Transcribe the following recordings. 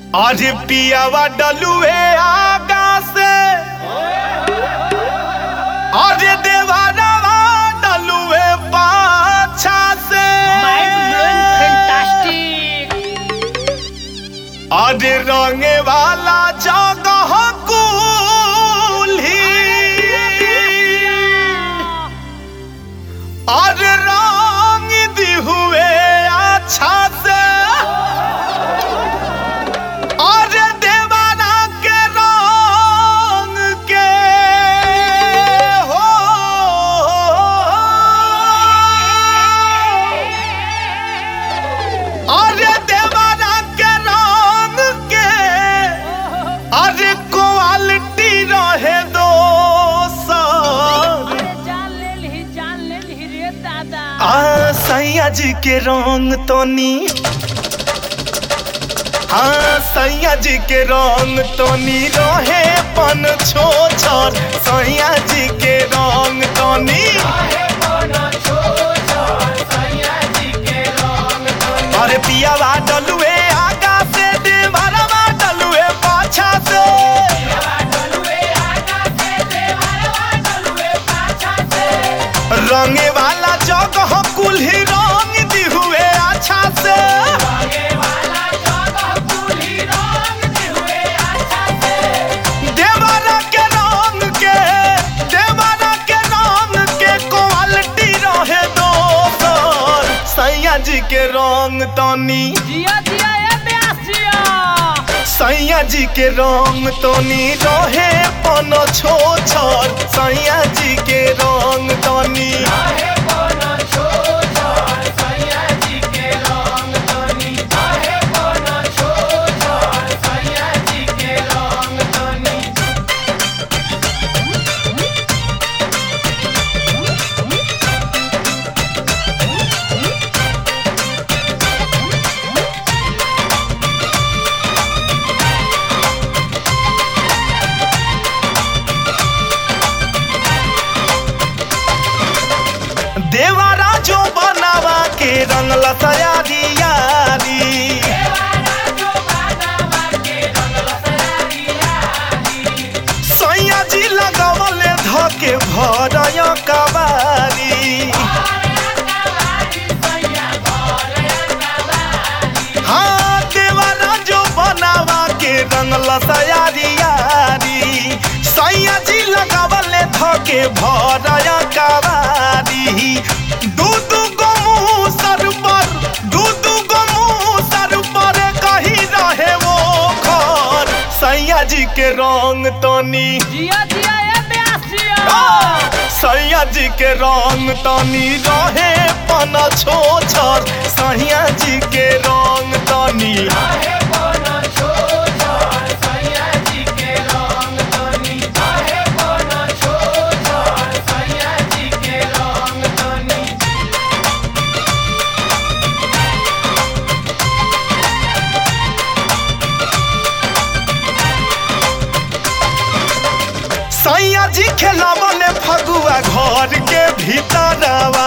आज पियावा डलुए आगा से आज देवारावा डलुए पाछा से आज रंगे वाला जगह कुल्ही आज रंग दी हुए अच्छा से सैया जी के रंग तोनी सैया जी के रंग तोनी रहे पन छोछर सैया जी के रंग तोनी अरे पियावा डलुए आगा से देवरवा डलुए पाछा से रंगे वाला जगह कुल्ही रंग दी हुए अच्छा से देवरा के रंग के क्वालिटी रहे दोसर सैया जी के रंग तनी सैया जी के रंग तनी रहे पन छोछर सैया जी के रंग तनी देवारा जो बनावा के रंगल सयारी यारी सैया जी लगावले धके भरय कबारी हाँ देवारा जो बनावा के रंगल सयारी यारी सैया जी लगावले धके भरय कबारी दूध गमू सर पर कहीं रहे वो घर सैया जी के रंग तनी सैया जी के रंग तनी रहे पन छोछर सैया जी के रंग तनी सैया जी खेलावले फगुआ घर के भीतरवा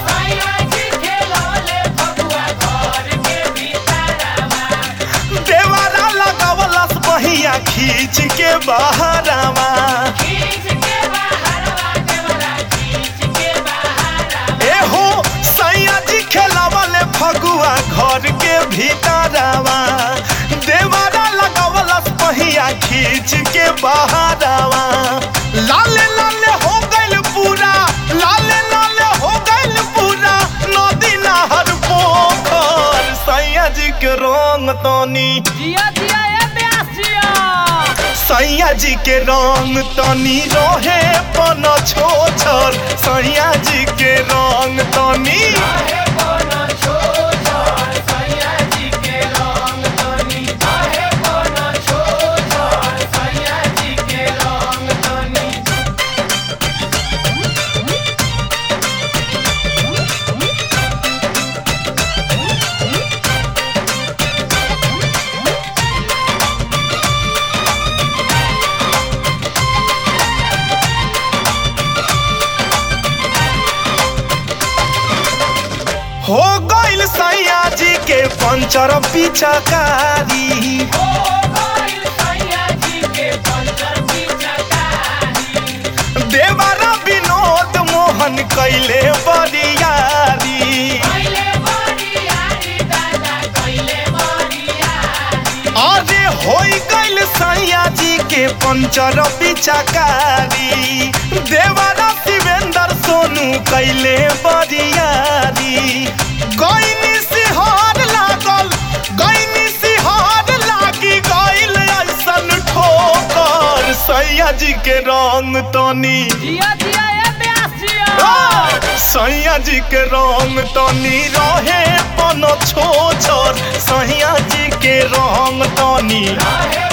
देवारा लगावलस बहिया खींच के बहरवा एहो सैया जी खेलावले फगुआ घर के भीतरवा देवारा लगावलस बहिया खींच के बहरवा लाले लाले हो गइल पूरा नदी नहर पोखर सैया जी के रंग तनी सैया जी के रंग तनी रहे पन छोछर सैया जी के रंग तनी हो गइल के पंचर पिचकारी। देवरा विनोद मोहन कैले बरियारी। अरे होई गइल सैया जी के पंचर पिचकारी। देवरा शिवेंद्र सोनू कैले बरियारी। गइनी सिहार लागल, गइनी सिहार लागी गइल ऐसन ठोकर। सैया जी के रंग तनी सैया जी के रंग तनी रहे पन छोछर। सैया जी के रंग तनी